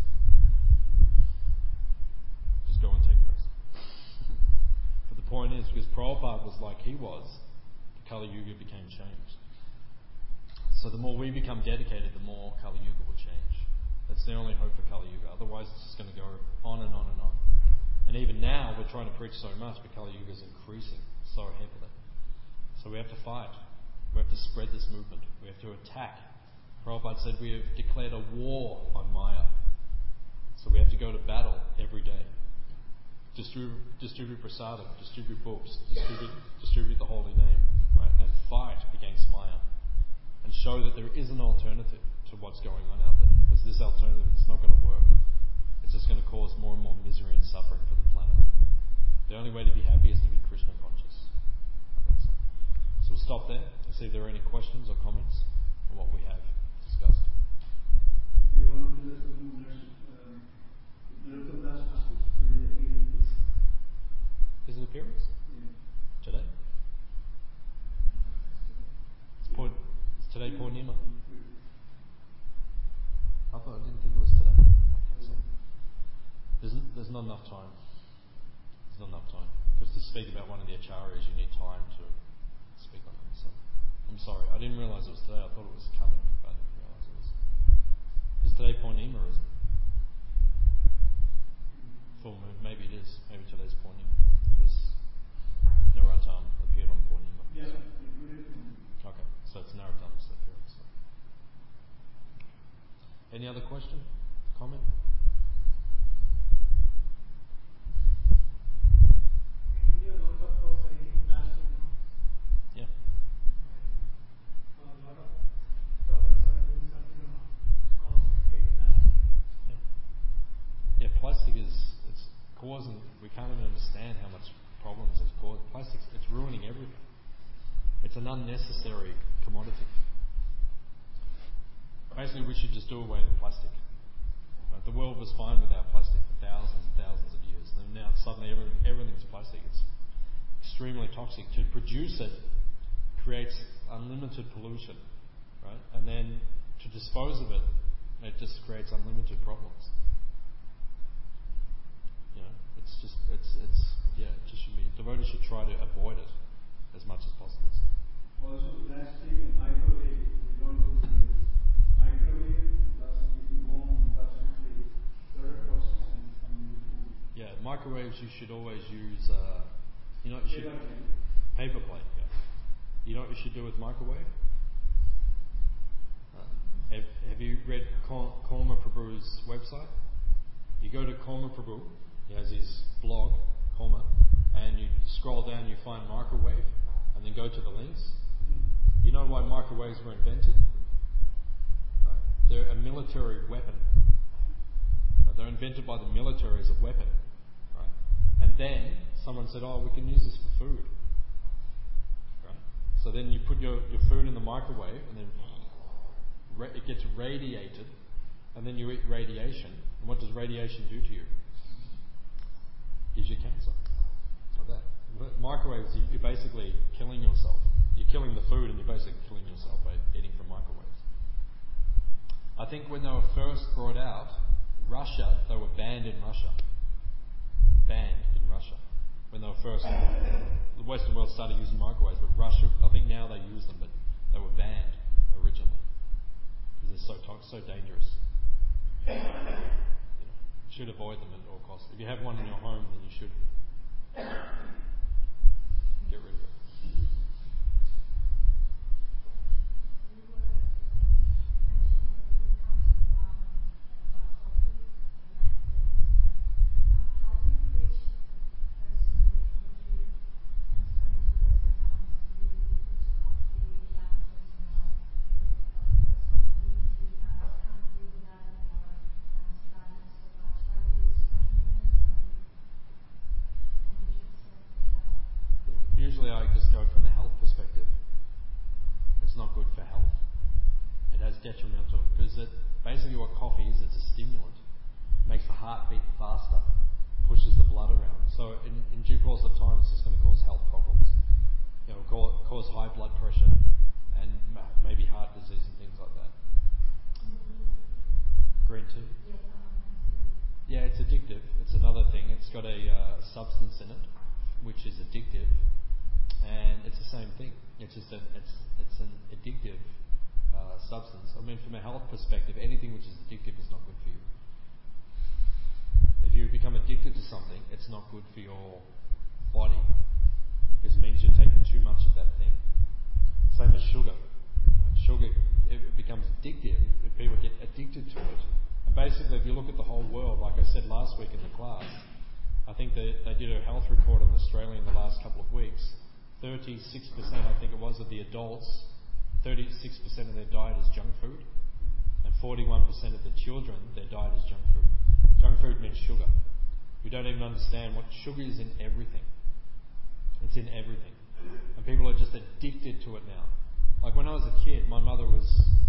Just go and take rest." But the point is, because Prabhupada was like he was, the Kali Yuga became changed. So the more we become dedicated, the more Kali Yuga will change. That's the only hope for Kali Yuga. Otherwise, it's just going to go on and on and on. And even now, we're trying to preach so much, but Kali Yuga is increasing so heavily. So we have to fight. We have to spread this movement. We have to attack. Prabhupada said we have declared a war on Maya. So we have to go to battle every day. Distribute prasadam, distribute books, distribute the holy name, right? And fight against Maya. And show that there is an alternative to what's going on out there. Because this alternative, it's not going to work. It's just going to cause more and more misery and suffering for the planet. The only way to be happy is to be Krishna conscious. So we'll stop there and see if there are any questions or comments on what we have discussed. Do you want to tell us something Narottam Das Thakur? His appearance? Yeah. Today? not enough time. There's not enough time. Because to speak about one of the acharyas, you need time to speak on them. So I'm sorry. I didn't realise it was today. I thought it was coming, but I didn't realise it was. Is today Purnima, is it? Full moon. Maybe it is. Maybe today's Purnima. Because Narottam appeared on Purnima. Yeah. Okay. So it's Narottam's appearance. So. Any other question? Comment? India, a lot of folks are eating plastic now. Yeah. A lot of doctors are doing something called taking plastic. Yeah. Yeah, plastic it's causing, we can't even understand how much problems it's causing. Plastic, it's ruining everything. It's an unnecessary commodity. Basically, we should just do away with plastic. Right? The world was fine without plastic for thousands and thousands of years. And now suddenly everything's plastic. It's extremely toxic. To produce it creates unlimited pollution, right? And then to dispose of it, it just creates unlimited problems. You know, it just should be. Devotees should try to avoid it as much as possible. So. Also, plastic and microwave, we don't do the microwave, plus if you go home, touch it, there are toxins and some. Yeah, microwaves you should always use. You know what you should paper plate. Yeah. You know what you should do with microwave? Have you read Korma Prabhu's website? You go to Korma Prabhu. He has his blog, Korma, and you scroll down. You find microwave, and then go to the links. You know why microwaves were invented? Right. They're a military weapon. They're invented by the military as a weapon. Right. And then someone said, "Oh, we can use this for food." Right. So then you put your food in the microwave, and then it gets radiated, and then you eat radiation. And what does radiation do to you? Gives you cancer. Like that. But microwaves, you're basically killing yourself. You're killing the food, and you're basically killing yourself by eating from microwaves. I think when they were first brought out, Russia, they were banned in Russia. Banned in Russia. When they were first, the Western world started using microwaves, but Russia, I think now they use them, but they were banned originally because they're so dangerous. You should avoid them at all costs. If you have one in your home, then you should get rid of it. Usually I just go from the health perspective. It's not good for health. It has detrimental, because basically what coffee is, it's a stimulant. It makes the heart beat faster, pushes the blood around. So in due course of time, it's just going to cause health problems. You know, cause high blood pressure and maybe heart disease and things like that. Green tea? Yeah, it's addictive. It's another thing. It's got a substance in it which is addictive. And it's the same thing. It's just it's an addictive substance. I mean, from a health perspective, anything which is addictive is not good for you. If you become addicted to something, it's not good for your body, because it means you're taking too much of that thing. Same as sugar. Sugar, it becomes addictive if people get addicted to it. And basically, if you look at the whole world, like I said last week in the class, I think they did a health report on Australia in the last couple of weeks. 36%, I think it was, of the adults, 36% of their diet is junk food, and 41% of the children, their diet is junk food. Junk food means sugar. We don't even understand what sugar is in everything. It's in everything. And people are just addicted to it now. Like when I was a kid, my mother was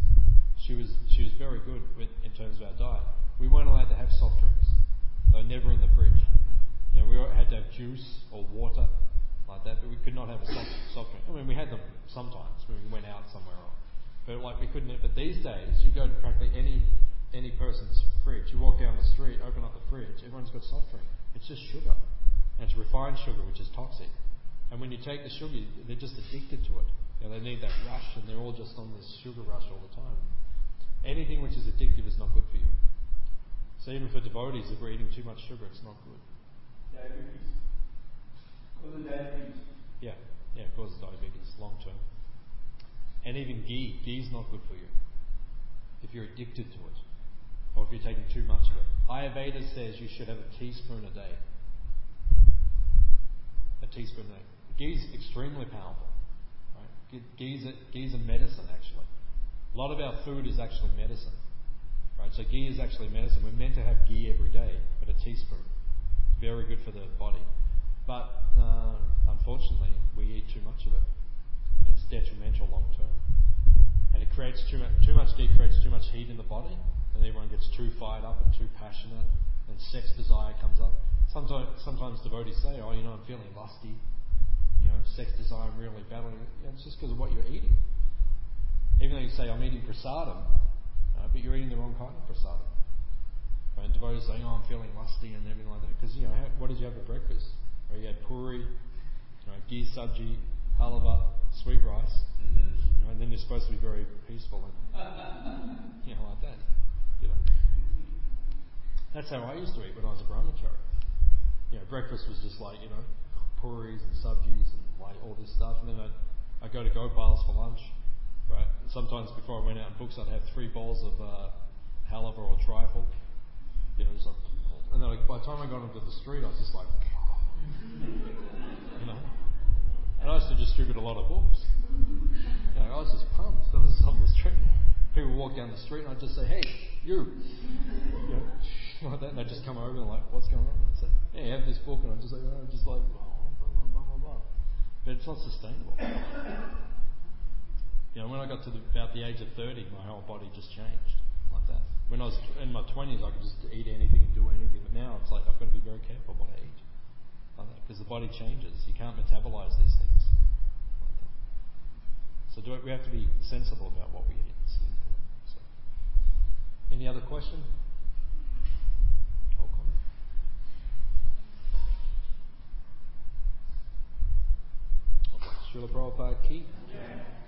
very good in terms of our diet. We weren't allowed to have soft drinks. They were never in the fridge. You know, we had to have juice or water like that, but we could not have a soft drink. I mean, we had them sometimes when we went out somewhere else, but like we couldn't. But these days, you go to practically any any person's fridge. You walk down the street, open up the fridge, everyone's got soft drink. It's just sugar. And it's refined sugar, which is toxic. And when you take the sugar, they're just addicted to it. They need that rush, and they're all just on this sugar rush all the time. Anything which is addictive is not good for you. So even for devotees, if we're eating too much sugar, it's not good. Diabetes. Causes diabetes. Yeah, it causes diabetes long term. And even ghee. Ghee is not good for you if you're addicted to it, or if you're taking too much of it. Ayurveda says you should have a teaspoon a day. A teaspoon a day. Ghee is extremely powerful. Right? Ghee is a medicine, actually. A lot of our food is actually medicine. Right? So ghee is actually medicine. We're meant to have ghee every day, but a teaspoon. Very good for the body. But unfortunately, we eat too much of it, and it's detrimental long term. And it creates too much ghee creates too much heat in the body, and everyone gets too fired up and too passionate, and sex desire comes up. Sometimes devotees say, "Oh, I'm feeling lusty. Sex desire, I'm really battling." It's just because of what you're eating. Even though you say, "I'm eating prasadam," but you're eating the wrong kind of prasadam. Right? And devotees saying, "Oh, I'm feeling lusty," and everything like that. Because what did you have for breakfast? Right? You had puri, ghee sabji, halava, sweet rice. And then you're supposed to be very peaceful and like that. That's how I used to eat when I was a brahmachari. Breakfast was just like puris and sabjis and like all this stuff, and then I'd go to Gopal's for lunch. Right? And sometimes before I went out and books, I'd have 3 bowls of halava or trifle. Just like, and then by the time I got onto the street, I was just like, And I used to distribute a lot of books. I was just pumped. I was on the street. People walk down the street, and I'd just say, "Hey, you," like that, and they'd just come over and like, "What's going on?" And I'd say, "Hey, have this book," and I'd just say, blah, blah, blah, blah. But it's not sustainable. When I got to about the age of 30, my whole body just changed like that. When I was in my 20s, I could just eat anything and do anything. But now it's like I've got to be very careful what I eat. Like that, because the body changes. You can't metabolize these things. Like that. So we have to be sensible about what we eat. It's important. So. Any other question? Or comment? Srila Prabhupada Ki?